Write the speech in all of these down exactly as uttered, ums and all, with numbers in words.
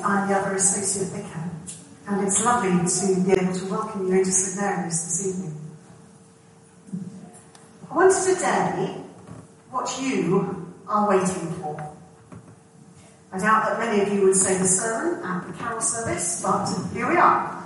I'm the other associate vicar, and it's lovely to be able to welcome you into St Mary's this evening. I wonder today what you are waiting for. I doubt that many of you would say the sermon at the carol service, but here we are.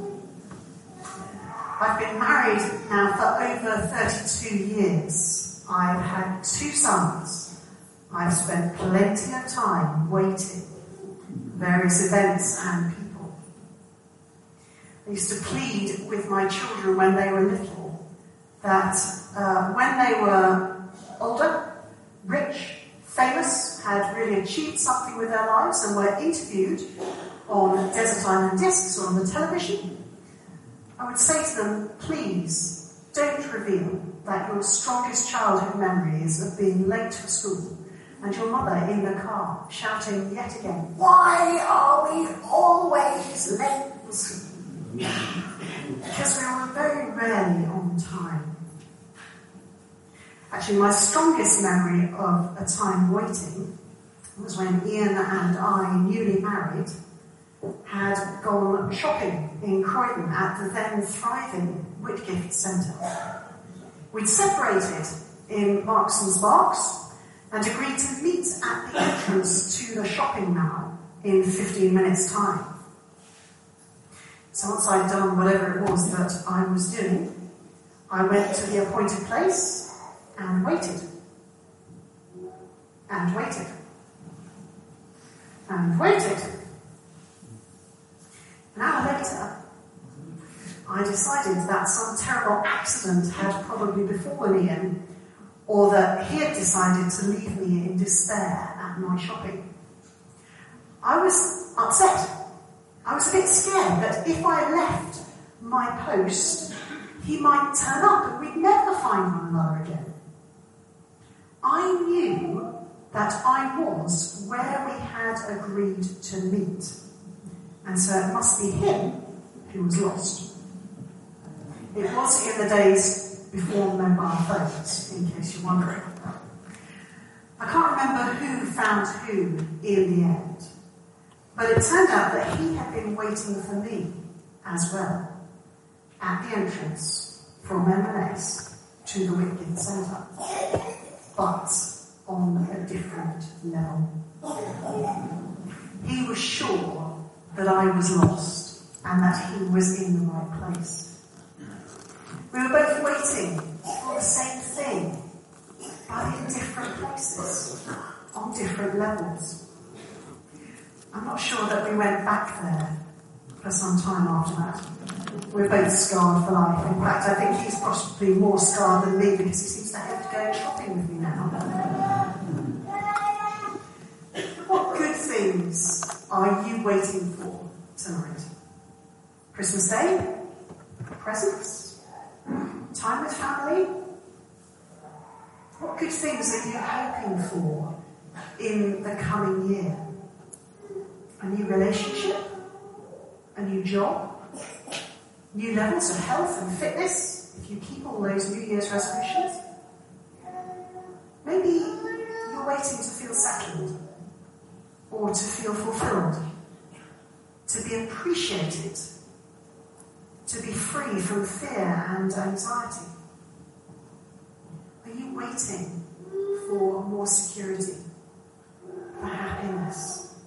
I've been married now for over thirty-two years. I've had two sons. I've spent plenty of time waiting for various events and people. I used to plead with my children when they were little that uh, when they were older, rich, famous, had really achieved something with their lives and were interviewed on Desert Island Discs or on the television, I would say to them, please don't reveal that your strongest childhood memory is of being late for school and your mother in the car shouting yet again, why are we always late for school? Because we were very rarely on time. Actually, my strongest memory of a time waiting was when Ian and I, newly married, had gone shopping in Croydon at the then thriving Whitgift Centre. We'd separated in Marks and Sparks and agreed to meet at the entrance to the shopping mall in fifteen minutes' time. So once I'd done whatever it was that I was doing, I went to the appointed place and waited. And waited. And waited. An hour later, I decided that some terrible accident had probably befallen Ian, or that he had decided to leave me in despair at my shopping. I was upset. I was a bit scared that if I left my post, he might turn up and we'd never find one another again. I knew that I was where we had agreed to meet, and so it must be him who was lost. It was in the days before mobile phones, in case you're wondering. I can't remember who found who in the end, but it turned out that he had been waiting for me as well at the entrance from M and S to the Whitgift Centre, but on a different level. He was sure that I was lost and that he was in the right place. We were both waiting for the same thing, but in different places, on different levels. I'm not sure that we went back there for some time after that. We're both scarred for life. In fact, I think he's possibly more scarred than me because he seems to have to go shopping with me now. What good things are you waiting for tonight? Christmas Day? Presents? Time with family? What good things are you hoping for in the coming year? A new relationship? A new job? New levels of health and fitness, if you keep all those New Year's resolutions? Maybe you're waiting to feel settled, or to feel fulfilled, to be appreciated, to be free from fear and anxiety. Are you waiting for more security, for happiness?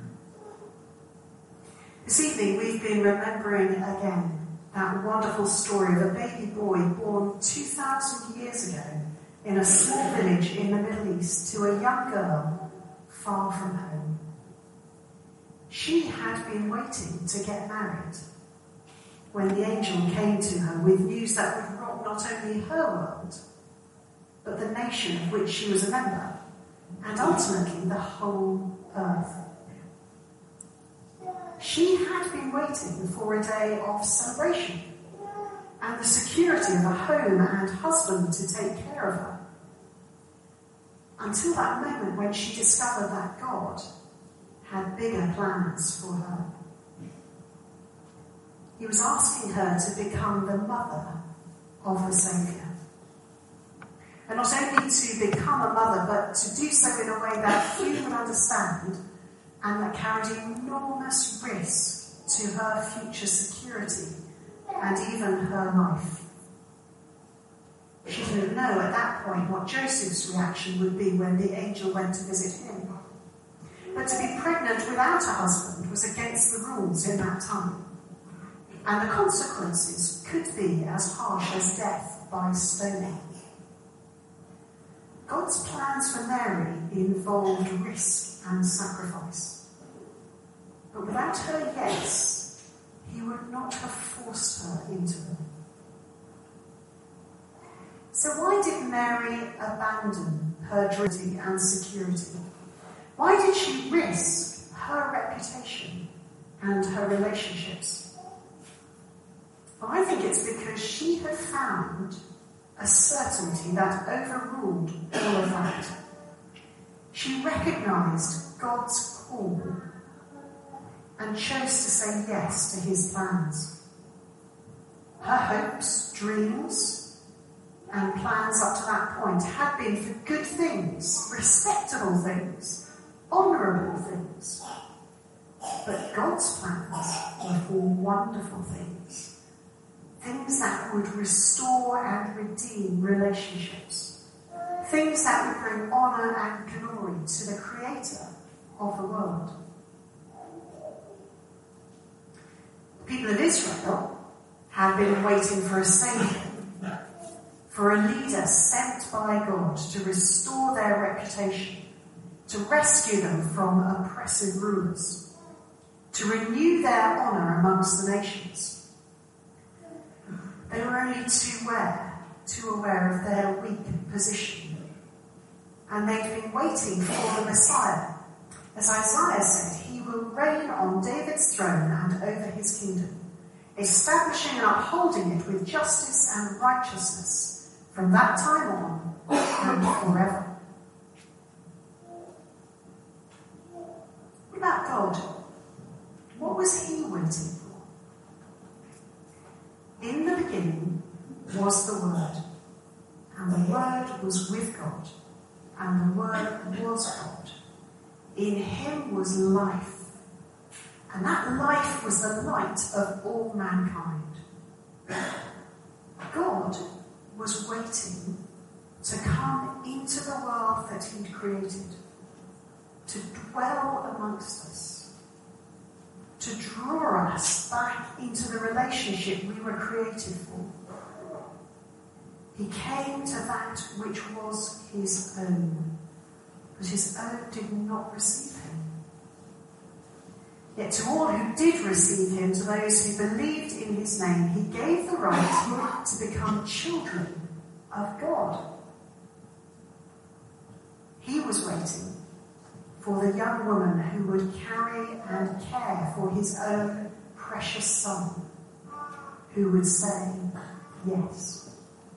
This evening we've been remembering again that wonderful story of a baby boy born two thousand years ago in a small village in the Middle East to a young girl far from home. She had been waiting to get married when the angel came to her with news that would rock not only her world, but the nation of which she was a member, and ultimately the whole earth. She had been waiting for a day of celebration and the security of a home and husband to take care of her, until that moment when she discovered that God had bigger plans for her. He was asking her to become the mother of the Saviour. And not only to become a mother, but to do so in a way that few would understand and that carried enormous risk to her future security and even her life. She didn't know at that point what Joseph's reaction would be when the angel went to visit him. But to be pregnant without a husband was against the rules in that time. And the consequences could be as harsh as death by stoning. God's plans for Mary involved risk and sacrifice. But without her yes, he would not have forced her into them. So why did Mary abandon her duty and security? Why did she risk her reputation and her relationships? Well, I think it's because she had found a certainty that overruled all of that. She recognised God's call and chose to say yes to his plans. Her hopes, dreams, and plans up to that point had been for good things, respectable things, honourable things. But God's plans were for wonderful things. Things that would restore and redeem relationships. Things that would bring honour and glory to the Creator of the world. The people of Israel had been waiting for a Saviour, for a leader sent by God to restore their reputation, to rescue them from oppressive rulers, to renew their honour amongst the nations. They were only too aware, too aware of their weak position. And they'd been waiting for the Messiah. As Isaiah said, he will reign on David's throne and over his kingdom, establishing and upholding it with justice and righteousness from that time on and forever. What about God? What was he waiting for? In the beginning was the Word, and the Word was with God, and the Word was God. In him was life, and that life was the light of all mankind. God was waiting to come into the world that he'd created, to dwell amongst us, to draw us back into the relationship we were created for. He came to that which was his own, but his own did not receive him. Yet to all who did receive him, to those who believed in his name, he gave the right to become children of God. He was waiting for the young woman who would carry and care for his own precious son, who would say yes.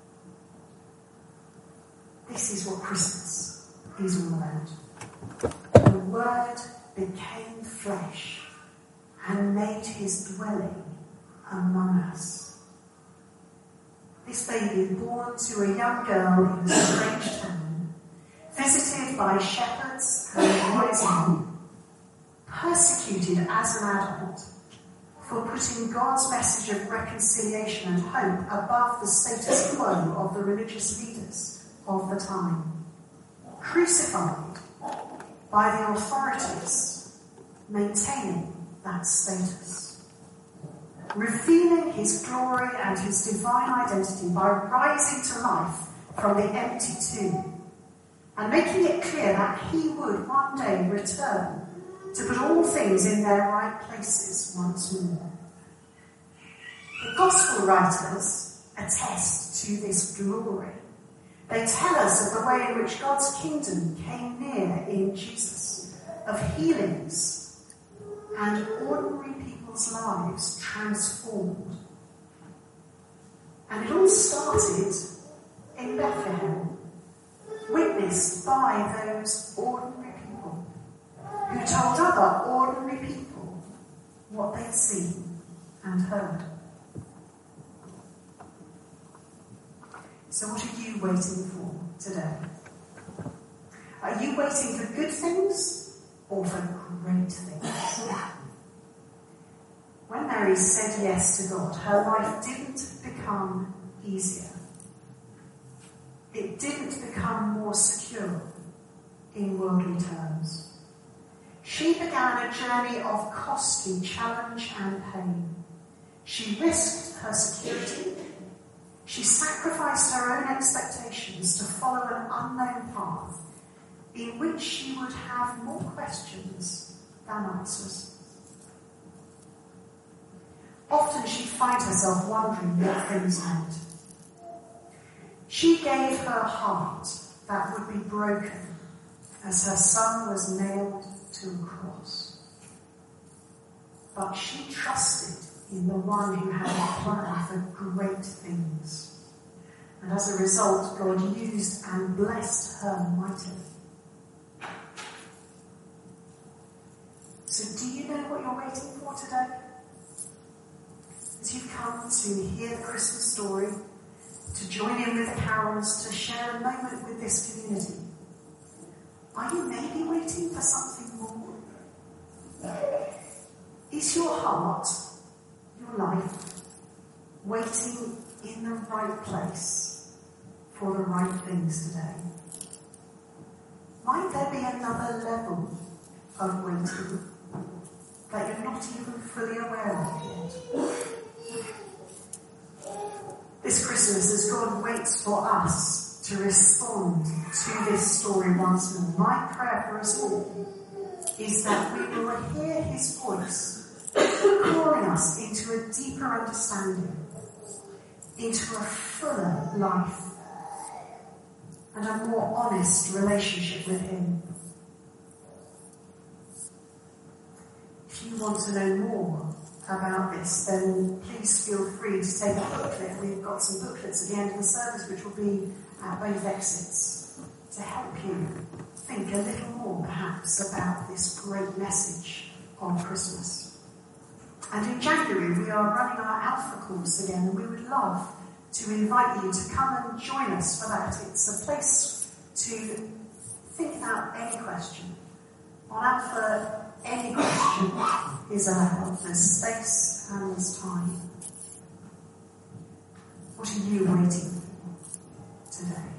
This is what Christmas is all about. The Word became flesh and made his dwelling among us. This baby, born to a young girl in a strange town, visited by shepherds and wise men, persecuted as an adult for putting God's message of reconciliation and hope above the status quo of the religious leaders of the time, crucified by the authorities maintaining that status, revealing his glory and his divine identity by rising to life from the empty tomb, and making it clear that he would one day return to put all things in their right places once more. The Gospel writers attest to this glory. They tell us of the way in which God's kingdom came near in Jesus, of healings and ordinary people's lives transformed. And it all started in Bethlehem, witnessed by those ordinary people who told other ordinary people what they'd seen and heard. So what are you waiting for today? Are you waiting for good things or for great things? Mary said yes to God, her life didn't become easier. It didn't become more secure in worldly terms. She began a journey of costly challenge and pain. She risked her security. She sacrificed her own expectations to follow an unknown path in which she would have more questions than answers. Often she'd find herself wondering what things meant. She gave her heart that would be broken as her son was nailed to a cross. But she trusted in the one who had a plan for great things. And as a result, God used and blessed her mightily. So do you know what you're waiting for today? As you've come to hear the Christmas story, to join in with the carols, to share a moment with this community, are you maybe waiting for something more? Is your heart, your life, waiting in the right place for the right things today? Might there be another level of waiting that you're not even fully aware of yet? This Christmas, as God waits for us to respond to this story once more, my prayer for us all is that we will hear his voice calling us into a deeper understanding, into a fuller life, and a more honest relationship with him. If you want to know more about this, then please feel free to take a booklet. We've got some booklets at the end of the service which will be at both exits to help you think a little more perhaps about this great message on Christmas. And in January we are running our Alpha course again, and we would love to invite you to come and join us for that. It's a place to think about any question. On Alpha, any question is allowed. There's space and there's time. What are you waiting for today?